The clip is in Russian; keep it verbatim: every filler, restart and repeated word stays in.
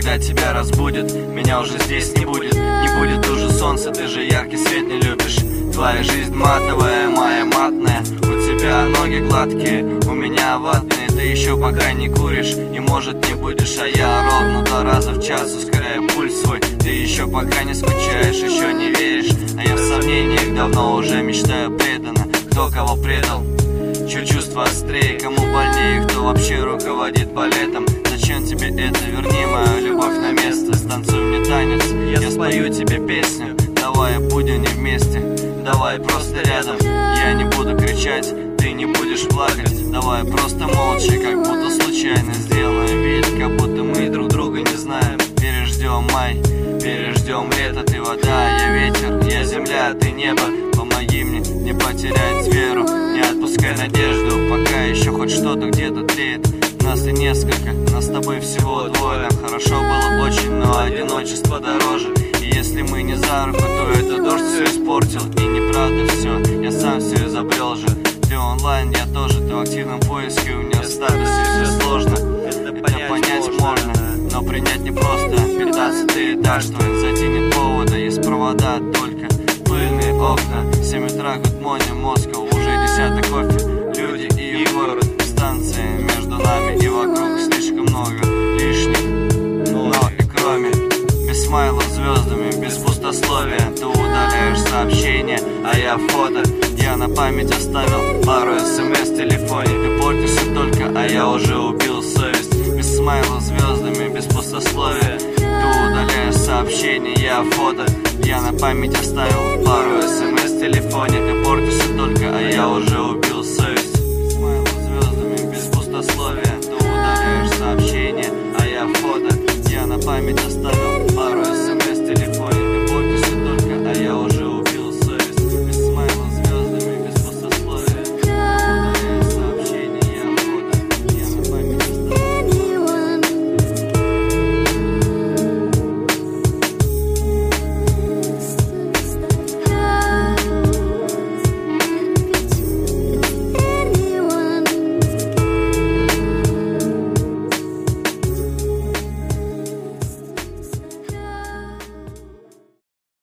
когда тебя разбудит, меня уже здесь не будет. Не будет уже солнца, ты же яркий свет не любишь. Твоя жизнь матовая, моя матная. У тебя ноги гладкие, у меня ватные. Ты еще пока не куришь и может не будешь, а я ровно два раза в час ускоряю пульс свой. Ты еще пока не скучаешь, еще не веришь, а я в сомнениях давно уже мечтаю преданно. Кто кого предал, чё чувство острее, кому больнее, кто вообще руководит балетом. Зачем тебе это? Верни мою любовь на место. Станцуй мне танец, я спою тебе песню. Давай будем не вместе, давай просто рядом. Я не буду кричать, ты не будешь плакать. Давай просто молча, как будто случайно сделаем вид, как будто мы друг друга не знаем. Переждем май, переждем лето. Ты вода, я ветер, я земля, ты небо. Помоги мне не потерять веру, не отпускай надежду, пока еще хоть что-то где-то тлеет. Нас и несколько, нас с тобой всего двое. Нам хорошо было очень, но одиночество дороже. И если мы не за руку, то это дождь все испортил. И неправда все, я сам все изобрел же. Ты онлайн, я тоже, ты в активном поиске. У меня в статусе все сложно, это понять можно, но принять непросто. Пятнадцатый этаж твой, затянет повода, есть провода только пыльные окна. Семь утра, good morning, Москва, уже десятый кофе. Люди и город, станции между нами и вокруг слишком много лишних. Но и кроме, без смайлов звездами, без пустословия. Ты удаляешь сообщения, а я фото. Я на память оставил пару смс в телефоне. Ты портишься только, а я уже убил совесть. Без смайлов звездами, без пустословия. Ты удаляешь сообщения, я фото. Я на память оставил пару смс в телефоне. Ты портишься только, а я уже убил совесть.